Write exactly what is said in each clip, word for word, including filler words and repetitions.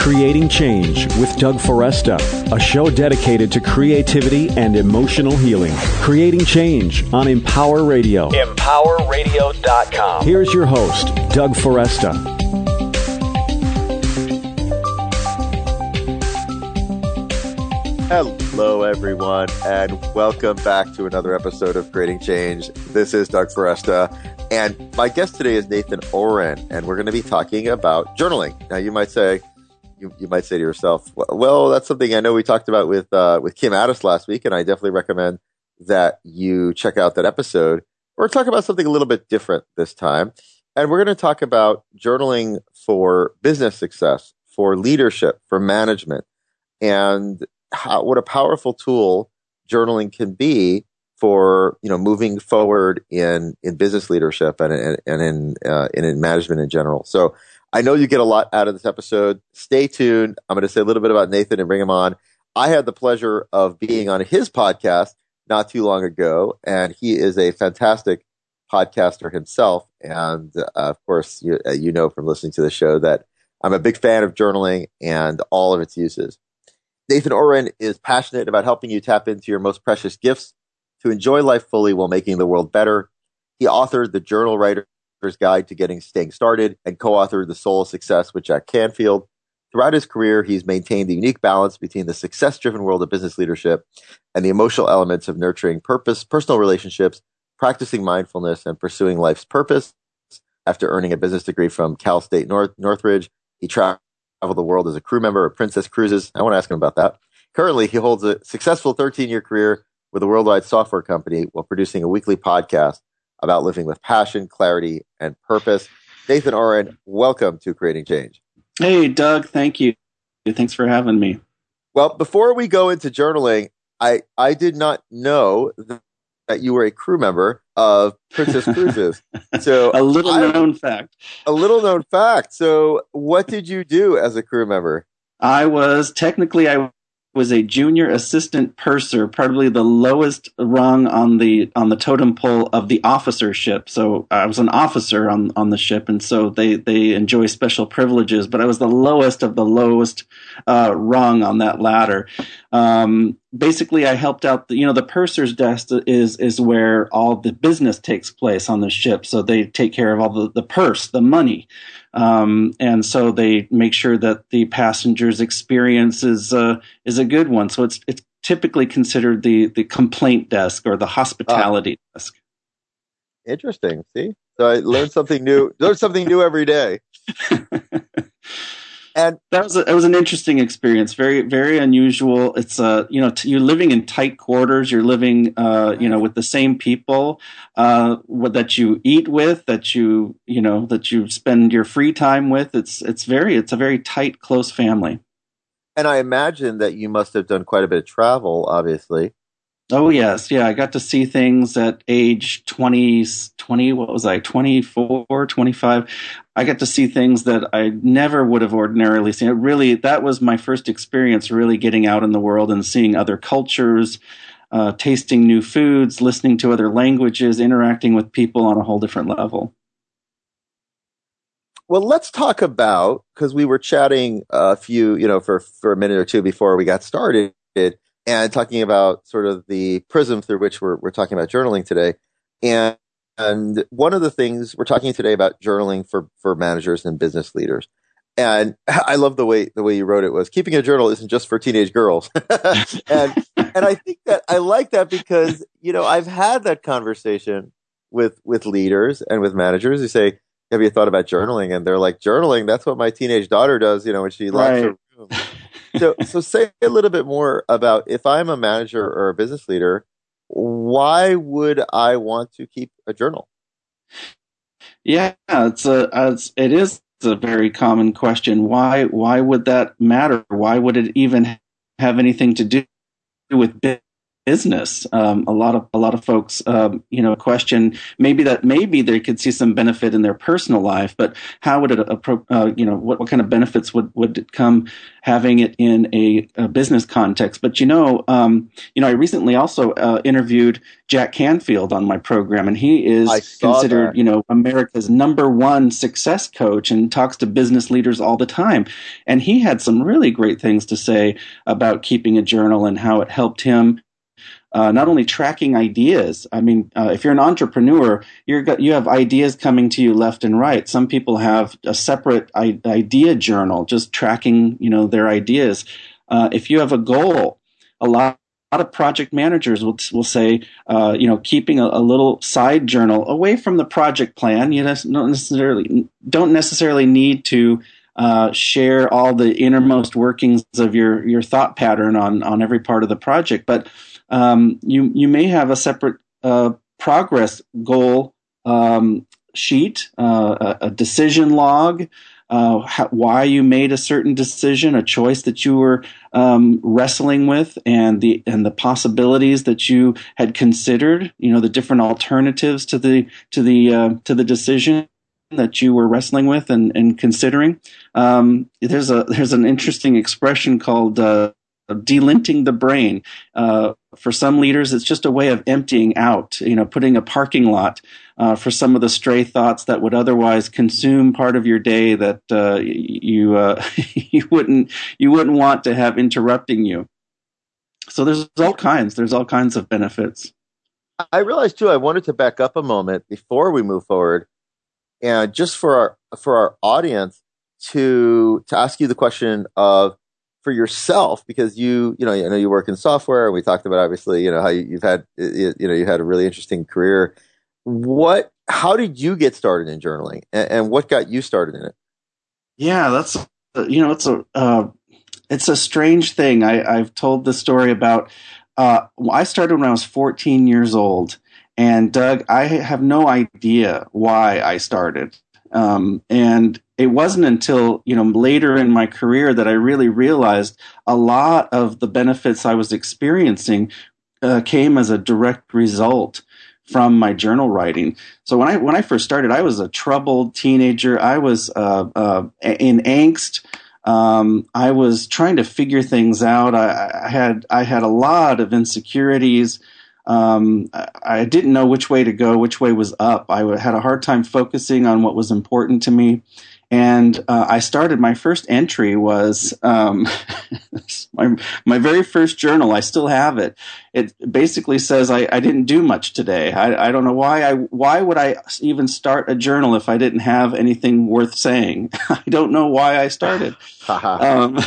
Creating Change with Doug Foresta, a show dedicated to creativity and emotional healing. Creating Change on Empower Radio. empower radio dot com. Here's your host, Doug Foresta. Hello, everyone, and welcome back to another episode of Creating Change. This is Doug Foresta, and my guest today is Nathan Oren, and we're going to be talking about journaling. Now, you might say, you, you might say to yourself, well, that's something I know we talked about with uh, with Kim Addis last week, and I definitely recommend that you check out that episode. We're talking about something a little bit different this time, and we're going to talk about journaling for business success, for leadership, for management, and how, what a powerful tool journaling can be for, you know, moving forward in, in business leadership and, and, and in, uh, and in management in general. So I know you get a lot out of this episode. Stay tuned. I'm going to say a little bit about Nathan and bring him on. I had the pleasure of being on his podcast not too long ago, and he is a fantastic podcaster himself. And uh, of course, you, uh, you know from listening to the show that I'm a big fan of journaling and all of its uses. Nathan Oren is passionate about helping you tap into your most precious gifts to enjoy life fully while making the world better. He authored The Journal Writer's Guide to Getting Staying Started and co-authored The Soul of Success with Jack Canfield. Throughout his career, he's maintained the unique balance between the success-driven world of business leadership and the emotional elements of nurturing purpose, personal relationships, practicing mindfulness, and pursuing life's purpose. After earning a business degree from Cal State North, Northridge, he traveled the world as a crew member of Princess Cruises. I want to ask him about that. Currently, he holds a successful thirteen-year career with a worldwide software company while producing a weekly podcast about living with passion, clarity, and purpose. Nathan Oren, welcome to Creating Change. Hey, Doug. Thank you. Thanks for having me. Well, before we go into journaling, I, I did not know that that you were a crew member of Princess Cruises. So a little I, known fact. A little known fact. So what did you do as a crew member? I was technically I was a junior assistant purser, probably the lowest rung on the on the totem pole of the officership. So I was an officer on, on the ship, and so they, they enjoy special privileges. But I was the lowest of the lowest uh, rung on that ladder. Um, basically, I helped out. The, you know, the purser's desk is is where all the business takes place on the ship. So they take care of all the, the purse, the money. Um, and so they make sure that the passenger's experience is uh, is a good one. So it's it's typically considered the the complaint desk or the hospitality uh, desk. Interesting. See, so I learned something new. Learn something new every day. And that was a, it was an interesting experience. Very very unusual. It's uh you know t- you're living in tight quarters. You're living uh you know with the same people uh that you eat with, that you you know that you spend your free time with. It's it's very it's a very tight, close family. And I imagine that you must have done quite a bit of travel, obviously. Oh, yes. Yeah. I got to see things at age twenty, twenty, what was I, twenty-four, twenty-five. I got to see things that I never would have ordinarily seen. It really, that was my first experience really getting out in the world and seeing other cultures, uh, tasting new foods, listening to other languages, interacting with people on a whole different level. Well, let's talk about, because we were chatting a few, you know, for, for a minute or two before we got started, and talking about sort of the prism through which we're we're talking about journaling today. And and one of the things we're talking today about journaling for, for managers and business leaders. And I love the way the way you wrote it was keeping a journal isn't just for teenage girls. and and I think that I like that because, you know, I've had that conversation with with leaders and with managers who say, have you thought about journaling? And they're like, journaling, that's what my teenage daughter does, you know, when she locks right. her room. So, so say a little bit more about if I'm a manager or a business leader, why would I want to keep a journal? Yeah, it's a, it's, it is a very common question. Why, why would that matter? Why would it even have anything to do with business. Um, a lot of a lot of folks, um, you know, question maybe that maybe they could see some benefit in their personal life, but how would it, uh, you know, what, what kind of benefits would would it come having it in a, a business context? But you know, um, you know, I recently also uh, interviewed Jack Canfield on my program, and he is considered, that. you know, America's number one success coach, and talks to business leaders all the time. And he had some really great things to say about keeping a journal and how it helped him. Uh, not only tracking ideas. I mean, uh, if you're an entrepreneur, you're got, you have ideas coming to you left and right. Some people have a separate I- idea journal, just tracking, you know, their ideas. Uh, if you have a goal, a lot, a lot of project managers will will say, uh, you know, keeping a, a little side journal away from the project plan. You don't necessarily don't necessarily need to Uh, share all the innermost workings of your, your thought pattern on, on every part of the project. But um, you you may have a separate uh, progress goal um, sheet, uh, a, a decision log, uh, how, why you made a certain decision, a choice that you were um, wrestling with, and the and the possibilities that you had considered. You know, the different alternatives to the to the uh, to the decision that you were wrestling with and, and considering. Um, there's a there's an interesting expression called uh, delinting the brain. Uh, for some leaders, it's just a way of emptying out, you know, putting a parking lot uh, for some of the stray thoughts that would otherwise consume part of your day that uh, you uh, you wouldn't you wouldn't want to have interrupting you. So there's all kinds. There's all kinds of benefits. I realized too, I wanted to back up a moment before we move forward. And just for our for our audience to to ask you the question of for yourself, because you you know I know you work in software, and we talked about obviously you know how you, you've had you know you had a really interesting career. What how did you get started in journaling, and, and what got you started in it? Yeah, that's you know it's a uh, it's a strange thing. I, I've told the story about uh, I started when I was fourteen years old. And Doug, I have no idea why I started. Um, and it wasn't until, you know, later in my career that I really realized a lot of the benefits I was experiencing uh, came as a direct result from my journal writing. So when I when I first started, I was a troubled teenager. I was uh, uh, in angst. Um, I was trying to figure things out. I, I had I had a lot of insecurities. Um, I didn't know which way to go, which way was up. I had a hard time focusing on what was important to me. And uh, I started, my first entry was um, my, my very first journal. I still have it. It basically says I, I didn't do much today. I, I don't know why I why would I even start a journal if I didn't have anything worth saying. I don't know why I started. um,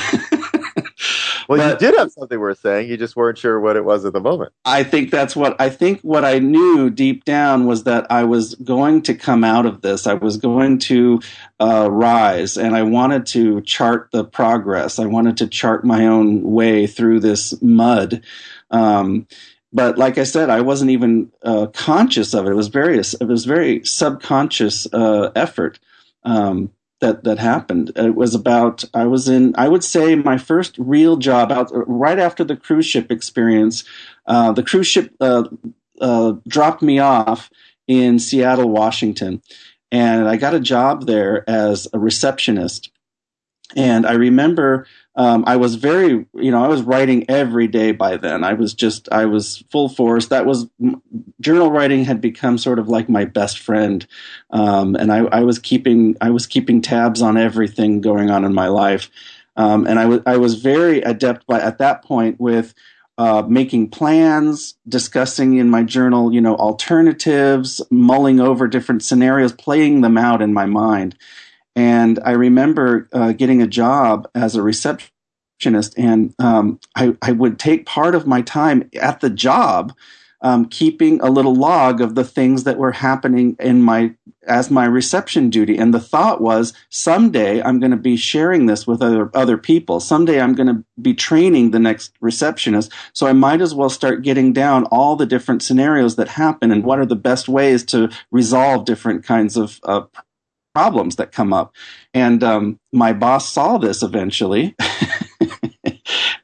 Well, but you did have something worth saying. You just weren't sure what it was at the moment. I think that's what I think what I knew deep down was that I was going to come out of this. I was going to uh, rise, and I wanted to chart the progress. I wanted to chart my own way through this mud. Um, but like I said, I wasn't even uh, conscious of it. It was very it was very subconscious uh, effort. Um, that that happened. It was about, I was in, I would say my first real job out right after the cruise ship experience. Uh, the cruise ship uh, uh, dropped me off in Seattle, Washington, and I got a job there as a receptionist. And I remember um, I was very, you know, I was writing every day by then. I was just, I was full force. That was, journal writing had become sort of like my best friend. Um, and I, I was keeping, I was keeping tabs on everything going on in my life. Um, and I was, I was very adept by, at that point with uh, making plans, discussing in my journal, you know, alternatives, mulling over different scenarios, playing them out in my mind. And I remember uh, getting a job as a receptionist, and um, I, I would take part of my time at the job um, keeping a little log of the things that were happening in my as my reception duty. And the thought was, someday I'm going to be sharing this with other other people. Someday I'm going to be training the next receptionist. So I might as well start getting down all the different scenarios that happen and what are the best ways to resolve different kinds of uh, problems that come up. And um, my boss saw this eventually.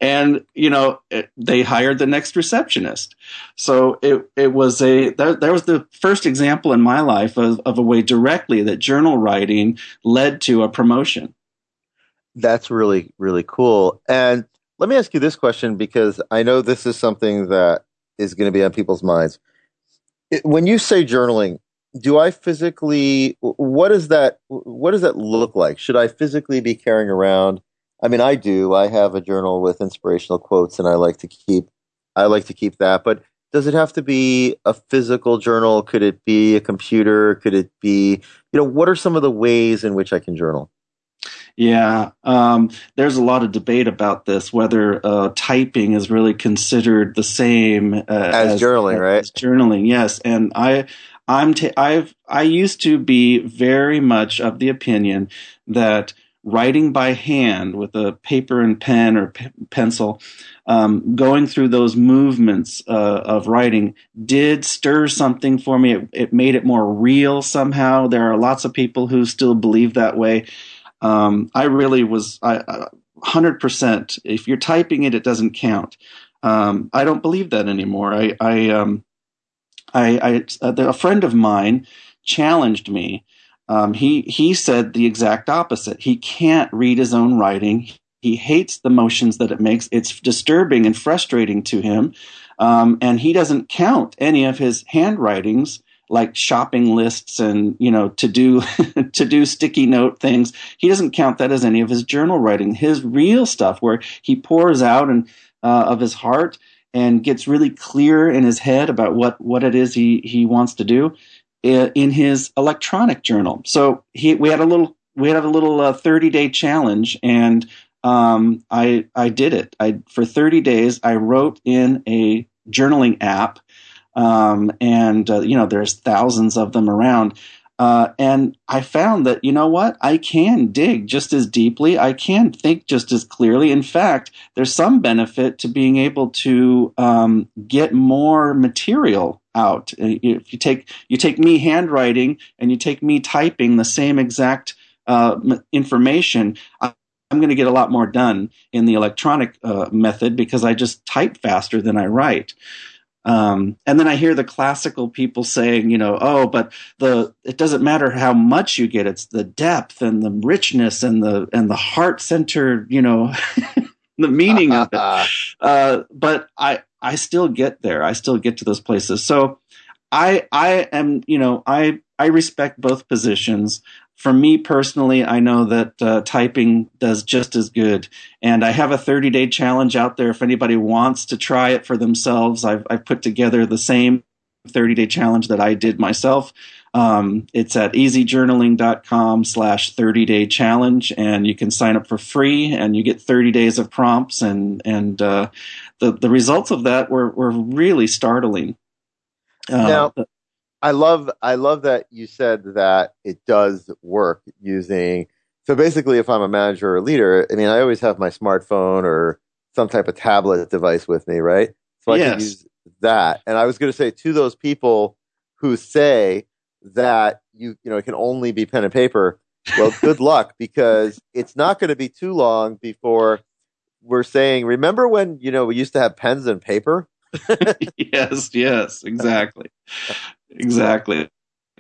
and you know it, they hired the next receptionist. So it it was a that, that was the first example in my life of, of a way directly that journal writing led to a promotion. That's really, really cool. And let me ask you this question, because I know this is something that is going to be on people's minds. It, when you say journaling, do I physically, what does that, what does that look like? Should I physically be carrying around? I mean, I do. I have a journal with inspirational quotes, and I like to keep, I like to keep that. But does it have to be a physical journal? Could it be a computer? Could it be, you know, what are some of the ways in which I can journal? Yeah, um, there's a lot of debate about this, whether uh, typing is really considered the same uh, as, as journaling, right? As journaling, yes. And I, I'm, t- I've, I used to be very much of the opinion that writing by hand with a paper and pen or p- pencil, um, going through those movements uh, of writing did stir something for me. It, it made it more real somehow. There are lots of people who still believe that way. Um, I really was I, uh, one hundred percent. If you're typing it, it doesn't count. Um, I don't believe that anymore. I, I, um, I, I uh, a friend of mine challenged me. Um, he he said the exact opposite. He can't read his own writing. He hates the motions that it makes. It's disturbing and frustrating to him, um, and he doesn't count any of his handwritings, like shopping lists and, you know, to do, to do sticky note things. He doesn't count that as any of his journal writing. His real stuff, where he pours out and, uh, of his heart and gets really clear in his head about what, what it is he, he wants to do uh, in his electronic journal. So he, we had a little, we had a little uh, thirty day challenge, and, um, I, I did it. I, for thirty days, I wrote in a journaling app. Um, and, uh, you know, there's thousands of them around. Uh, and I found that, you know what, I can dig just as deeply. I can think just as clearly. In fact, there's some benefit to being able to um, get more material out. If you take, you take me handwriting and you take me typing the same exact uh, information, I, I'm going to get a lot more done in the electronic uh, method because I just type faster than I write. Um, and then I hear the classical people saying, you know, oh, but the it doesn't matter how much you get; it's the depth and the richness and the and the heart centered, you know, the meaning of it. Uh, but I I still get there. I still get to those places. So I I am, you know, I I respect both positions. For me personally, I know that uh, typing does just as good. And I have a thirty day challenge out there. If anybody wants to try it for themselves, I've, I've put together the same thirty day challenge that I did myself. Um, it's at easyjournaling.com slash 30 day challenge. And you can sign up for free and you get thirty days of prompts. And, and uh, the, the results of that were, were really startling. Uh, now, I love I love that you said that it does work using. So basically, if I'm a manager or a leader, I mean, I always have my smartphone or some type of tablet device with me, right? So I yes. can use that. And I was going to say to those people who say that you you know it can only be pen and paper, well, good luck, because it's not going to be too long before we're saying, remember when you know we used to have pens and paper? yes, yes, exactly. Exactly.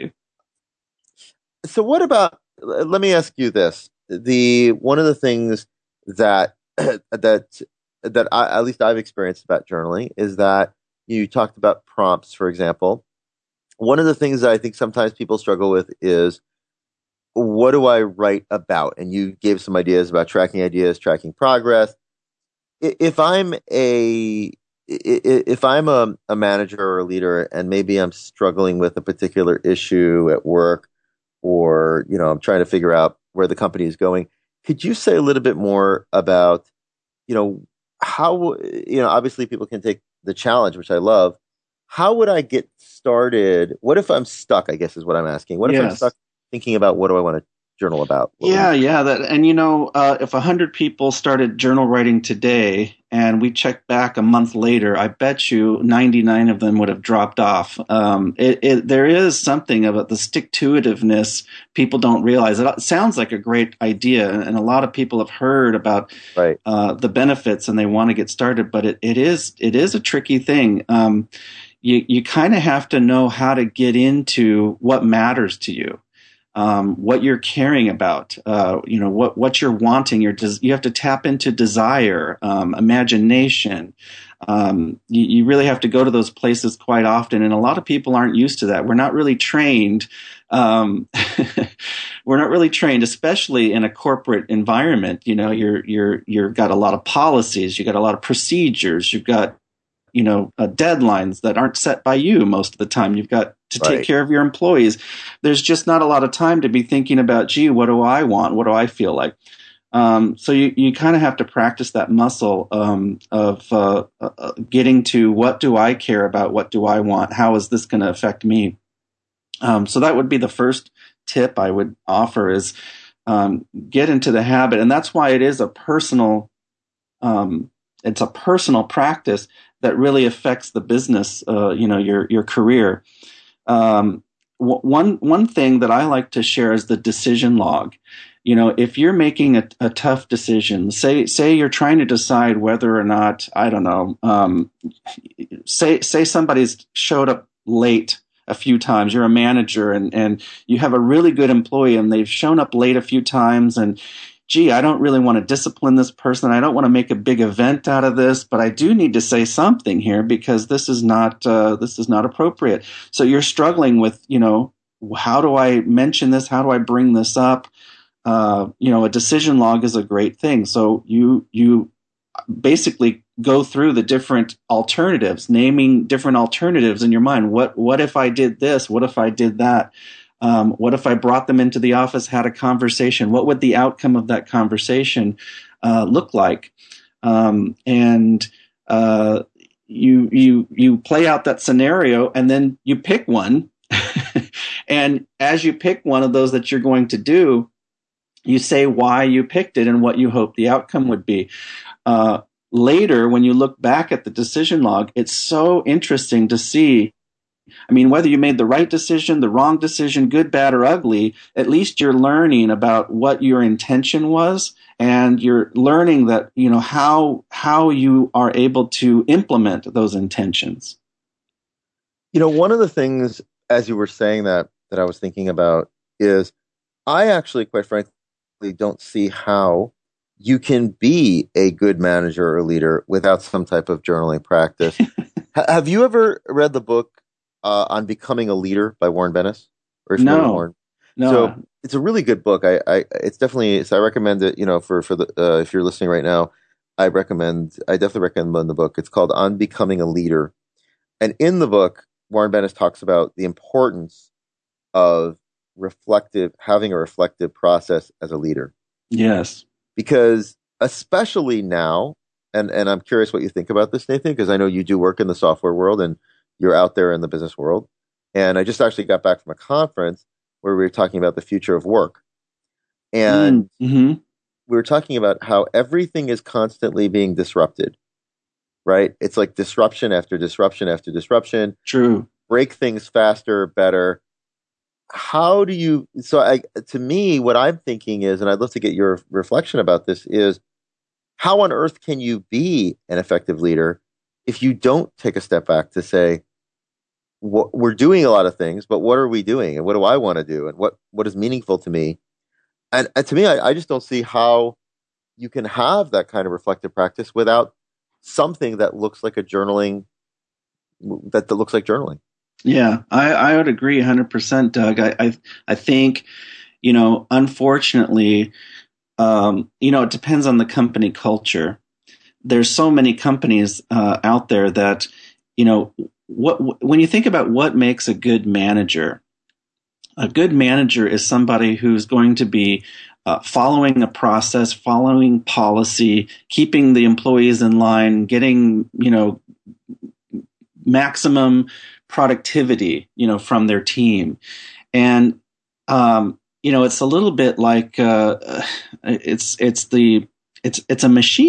So what about, let me ask you this. The one of the things that that that I, at least I've experienced about journaling is that you talked about prompts, for example. One of the things that I think sometimes people struggle with is, what do I write about? And you gave some ideas about tracking ideas, tracking progress. If I'm a If I'm a, a manager or a leader and maybe I'm struggling with a particular issue at work, or, you know, I'm trying to figure out where the company is going, could you say a little bit more about, you know, how, you know, obviously people can take the challenge, which I love. How would I get started? What if I'm stuck, I guess is what I'm asking. What if yes. I'm stuck thinking about what do I want to journal about? What yeah, yeah. That, and, you know, uh, if one hundred people started journal writing today, and we checked back a month later, I bet you ninety-nine of them would have dropped off. Um, it, it, there is something about the stick-to-itiveness people don't realize. It sounds like a great idea, and a lot of people have heard about right. uh, the benefits and they want to get started, but it, it is it is a tricky thing. Um, you you kind of have to know how to get into what matters to you. Um, what you're caring about, uh, you know, what, what you're wanting, your des- you have to tap into desire, um, imagination. Um, you, you really have to go to those places quite often. And a lot of people aren't used to that. We're not really trained. Um, we're not really trained, especially in a corporate environment. You know, you're, you're, you've got a lot of policies, you've got a lot of procedures, you've got, you know, uh, deadlines that aren't set by you most of the time. You've got to take Right. care of your employees. There's just not a lot of time to be thinking about, gee, what do I want? What do I feel like? Um, so you, you kind of have to practice that muscle um, of uh, uh, getting to what do I care about? What do I want? How is this going to affect me? Um, so that would be the first tip I would offer is um, get into the habit. And that's why it is a personal, um, it's a personal practice that really affects the business, uh, you know, your, your career. Um, w- one, one thing that I like to share is the decision log. You know, if you're making a, a tough decision, say, say you're trying to decide whether or not, I don't know, um, say, say somebody's showed up late a few times, you're a manager and, and you have a really good employee and they've shown up late a few times and, gee, I don't really want to discipline this person. I don't want to make a big event out of this, but I do need to say something here because this is not uh, this is not appropriate. So you're struggling with, you know, how do I mention this? How do I bring this up? Uh, you know, a decision log is a great thing. So you you basically go through the different alternatives, naming different alternatives in your mind. What what if I did this? What if I did that? Um, what if I brought them into the office, had a conversation? What would the outcome of that conversation uh, look like? Um, and uh, you you you play out that scenario, and then you pick one. And as you pick one of those that you're going to do, you say why you picked it and what you hope the outcome would be. Uh, later, when you look back at the decision log, it's so interesting to see. I mean, whether you made the right decision, the wrong decision, good, bad, or ugly, at least you're learning about what your intention was, and you're learning that, you know, how how you are able to implement those intentions. You know, one of the things, as you were saying that, that I was thinking about is I actually, quite frankly, don't see how you can be a good manager or leader without some type of journaling practice. H- have you ever read the book Uh, on Becoming a Leader by Warren Bennis? Or No, Warren? no. So it's a really good book. I, I, it's definitely, so I recommend it, you know, for, for the, uh, if you're listening right now, I recommend, I definitely recommend the book. It's called On Becoming a Leader. And in the book, Warren Bennis talks about the importance of reflective, having a reflective process as a leader. Yes. Because especially now, and, and I'm curious what you think about this, Nathan, because I know you do work in the software world and you're out there in the business world. And I just actually got back from a conference where we were talking about the future of work. And mm-hmm. we were talking about how everything is constantly being disrupted, right? It's like disruption after disruption after disruption. True. Break things faster, better. How do you, so I, to me, what I'm thinking is, and I'd love to get your reflection about this, is how on earth can you be an effective leader if you don't take a step back to say, what, we're doing a lot of things, but what are we doing? And what do I want to do? And what, what is meaningful to me? And, and to me, I, I just don't see how you can have that kind of reflective practice without something that looks like a journaling, that, that looks like journaling. Yeah, I, I would agree one hundred percent, Doug. I, I, I think, you know, unfortunately, um, you know, it depends on the company culture. There's so many companies uh, out there that, you know, what when you think about what makes a good manager, a good manager is somebody who's going to be uh, following a process, following policy, keeping the employees in line, getting, you know, maximum productivity, you know, from their team. And, um, you know, it's a little bit like uh, it's it's the it's it's a machine.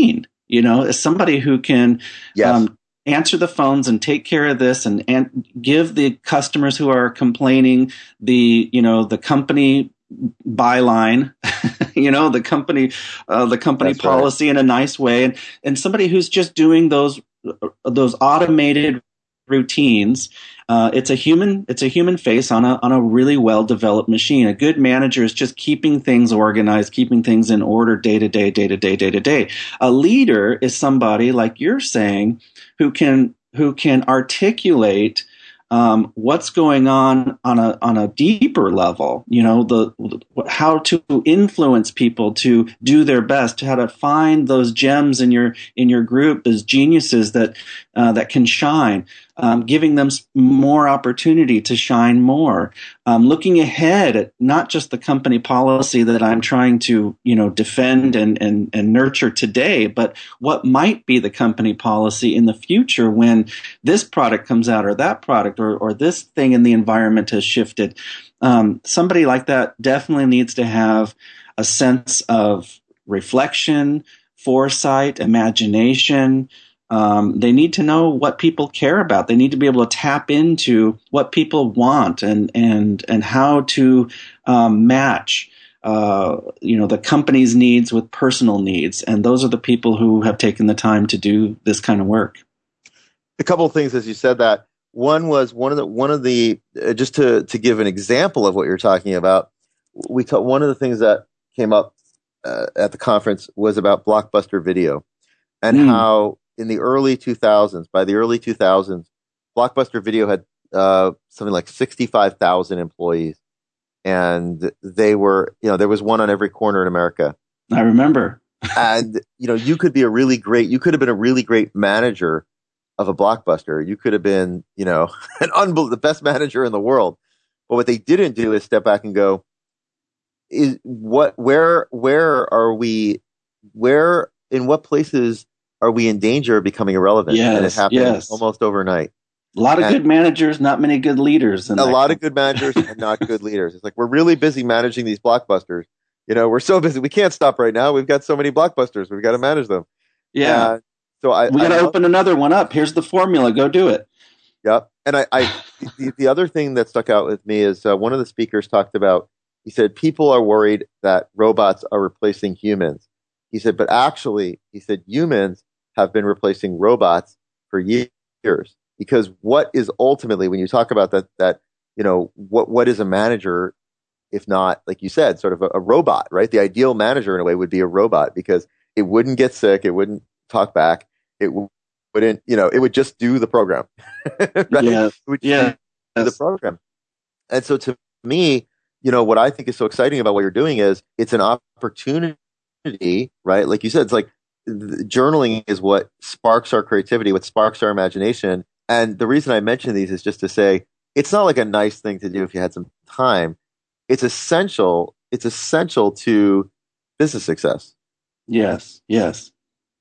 You know, as somebody who can Yes. um, answer the phones and take care of this, and, and give the customers who are complaining the, you know, the company byline, you know, the company, uh, the company That's right. policy in a nice way, and and somebody who's just doing those those automated routines. Uh, it's a human, it's a human face on a on a really well developed machine. A good manager is just keeping things organized, keeping things in order day to day, day to day, day to day. A leader is somebody, like you're saying, who can who can articulate um, what's going on on a on a deeper level. You know, the how to influence people to do their best, how to find those gems in your in your group, those geniuses that uh, that can shine. Um, giving them more opportunity to shine more, um, looking ahead at not just the company policy that I'm trying to, you know, defend and, and, and nurture today, but what might be the company policy in the future when this product comes out, or that product, or, or this thing in the environment has shifted. Um, somebody like that definitely needs to have a sense of reflection, foresight, imagination. Um, they need to know what people care about. They need to be able to tap into what people want, and and and how to um, match, uh, you know, the company's needs with personal needs. And those are the people who have taken the time to do this kind of work. A couple of things as you said that. One was one of the one of the uh, just to to give an example of what you're talking about. We ta- one of the things that came up uh, at the conference was about Blockbuster Video, and mm. how in the early two thousands, by the early two thousands, Blockbuster Video had uh, something like sixty-five thousand employees, and they were, you know, there was one on every corner in America. I remember. And you know, you could be a really great, you could have been a really great manager of a Blockbuster. You could have been, you know, an unbel- the best manager in the world. But what they didn't do is step back and go, is what, where, where are we, where, in what places are we in danger of becoming irrelevant? Yes, and it happened yes. almost overnight. A lot of and good managers, not many good leaders. A lot of good managers and not good leaders. It's like, we're really busy managing these Blockbusters. You know, we're so busy. We can't stop right now. We've got so many Blockbusters. We've got to manage them. Yeah. Uh, so I, we got to I, open another one up. Here's the formula. Go do it. Yep. And I, I the, the other thing that stuck out with me is uh, one of the speakers talked about, he said, people are worried that robots are replacing humans. He said, but actually, he said, humans have been replacing robots for years, because what is ultimately, when you talk about that, that, you know, what, what is a manager, if not, like you said, sort of a, a robot, right? The ideal manager in a way would be a robot, because it wouldn't get sick. It wouldn't talk back. It wouldn't, you know, it would just do the program. Right? Yeah. It would yeah. do the program. And so to me, you know, what I think is so exciting about what you're doing is it's an opportunity, right? Like you said, it's like journaling is what sparks our creativity, what sparks our imagination. And the reason I mention these is just to say, it's not like a nice thing to do if you had some time. It's essential. It's essential to business success. Yes. Yes.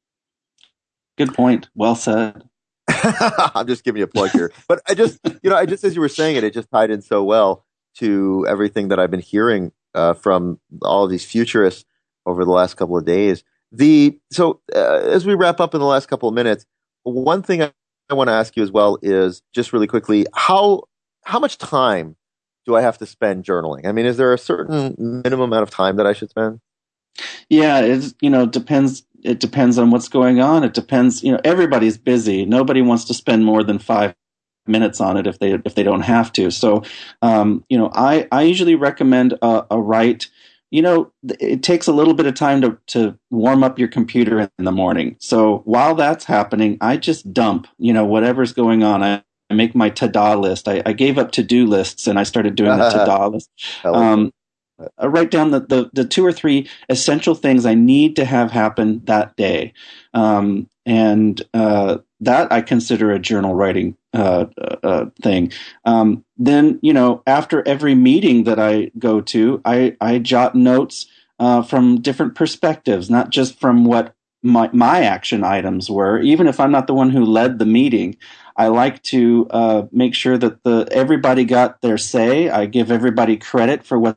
Good point. Well said. I'm just giving you a plug here. But I just, you know, I just, as you were saying it, it just tied in so well to everything that I've been hearing uh, from all of these futurists over the last couple of days. The So uh, as we wrap up in the last couple of minutes, one thing I, I want to ask you as well is just really quickly, how how much time do I have to spend journaling? I mean, is there a certain minimum amount of time that I should spend? Yeah, it you know depends. It depends on what's going on. It depends. You know, everybody's busy. Nobody wants to spend more than five minutes on it if they if they don't have to. So, um, you know, I I usually recommend a, a write. You know, it takes a little bit of time to to warm up your computer in the morning. So while that's happening, I just dump. You know, whatever's going on. I, I make my to-do list. I, I gave up to-do lists and I started doing the to-do list. Um, I write down the, the, the two or three essential things I need to have happen that day. Um, and uh, that I consider a journal writing uh, uh, thing. Um, then, you know, after every meeting that I go to, I, I jot notes uh, from different perspectives, not just from what my, my action items were. Even if I'm not the one who led the meeting, I like to uh, make sure that the everybody got their say. I give everybody credit for what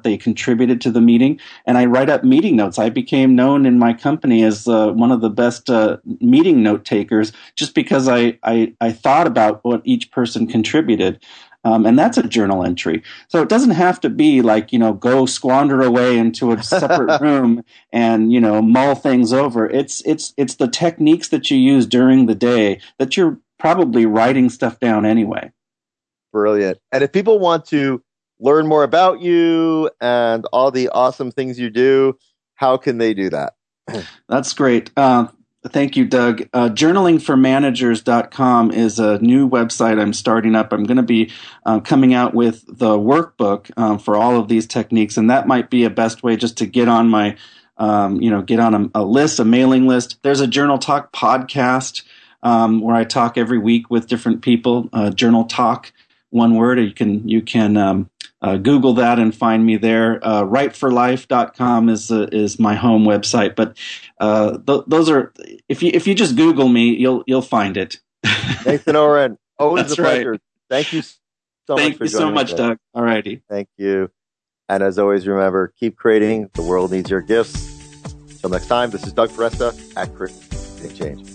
they contributed to the meeting. And I write up meeting notes. I became known in my company as uh, one of the best uh, meeting note takers just because I, I, I thought about what each person contributed. Um, and that's a journal entry. So it doesn't have to be like, you know, go squander away into a separate room and, you know, mull things over. It's, it's, it's the techniques that you use during the day that you're probably writing stuff down anyway. Brilliant. And if people want to learn more about you and all the awesome things you do, how can they do that? That's great. Uh, Thank you, Doug. Uh, journaling for managers dot com is a new website I'm starting up. I'm going to be uh, coming out with the workbook um, for all of these techniques, and that might be a best way just to get on my, um, you know, get on a, a list, a mailing list. There's a Journal Talk podcast um, where I talk every week with different people. Uh, Journal Talk, one word. You can you can um, uh, Google that and find me there. Uh, write for life dot com is uh, is my home website, but uh, th- those are if you if you just Google me, you'll you'll find it. Nathan Oren, always That's a pleasure. Right. Thank you so Thank much for you joining so much, me. Doug. All righty. Thank you. And as always, remember, keep creating. The world needs your gifts. Until next time, this is Doug Foresta at Creating Change.